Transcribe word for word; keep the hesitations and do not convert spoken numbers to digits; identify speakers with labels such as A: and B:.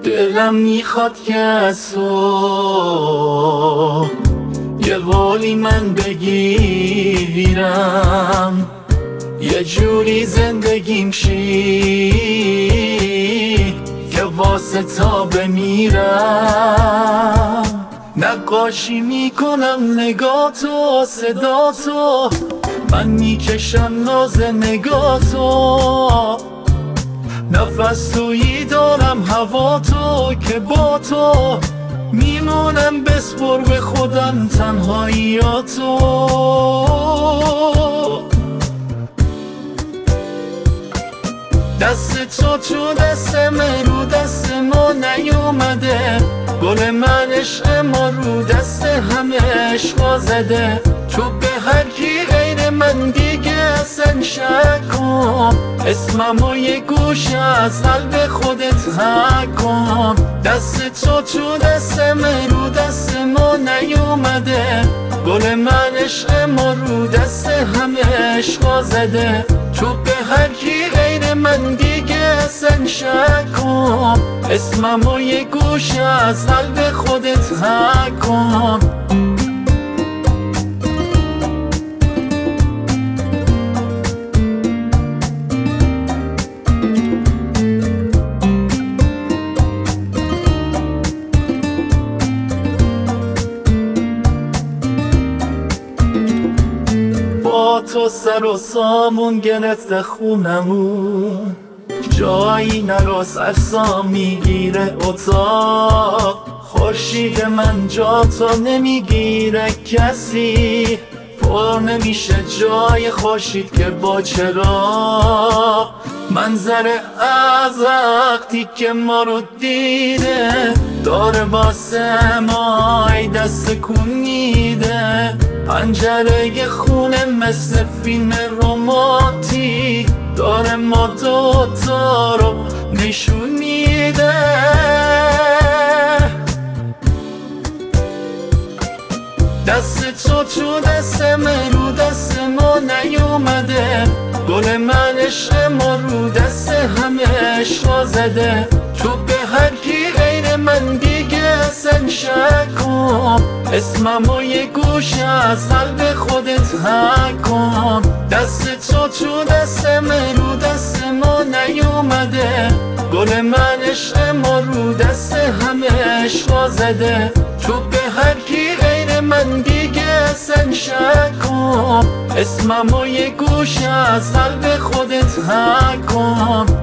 A: دلم میخواد که از تو یه قولی من بگیرم، یه جوری زندگیم شی که واسه تا بمیرم. نقاشی میکنم نگاه تو، صدا تو، من میکشم ناز نگاه تو، نفس تویی دارم هوا تو که با تو میمونم، بسپر به خودم تنهاییاتو. دست تو تو دست من، رو دست ما نیومده، گل من عشق ما رو دست همه عشقا زده. تو به هر کی غیر من دیگه اصلا شک کن، اسممو یه گوشه از قلب خودت حک کن. دست تو تو دست من، رو دست ما نیومده، گل من عشق ما رو دست همه عشقا زده. تو به هر کی غیر من دیگه اصلا شک کن، اسممو یه گوشه از قلب خودت حک کن. با تو سر و سامون گرفته خونمون، جایی نراست اجسام میگیره اتاق. خورشید من جا تو نمیگیره کسی، پر نمیشه جای خورشید که با چراغ. منظره از وقتی که ما رو دیده، داره واسه ما ای دست کن میده. پنجره خونه مثل فیلم رمانتیک، داره ما دوتا رو نشون میده. دست تو تو دست من، رو دست ما نیومده، گل من عشق ما رو دست همه عشقا زده. تو به هر کی غیر من دیگه اصلا شک کن، اسممو یه گوشه از قلب خودت حک کن. دست تو تو دست من، رو دست ما نیومده، گل من عشق ما رو دست همه عشقا زده. تو به هر کی غیر من دیگه اصلا شک کن، اسممو یه گوشه از قلب خودت حک کن.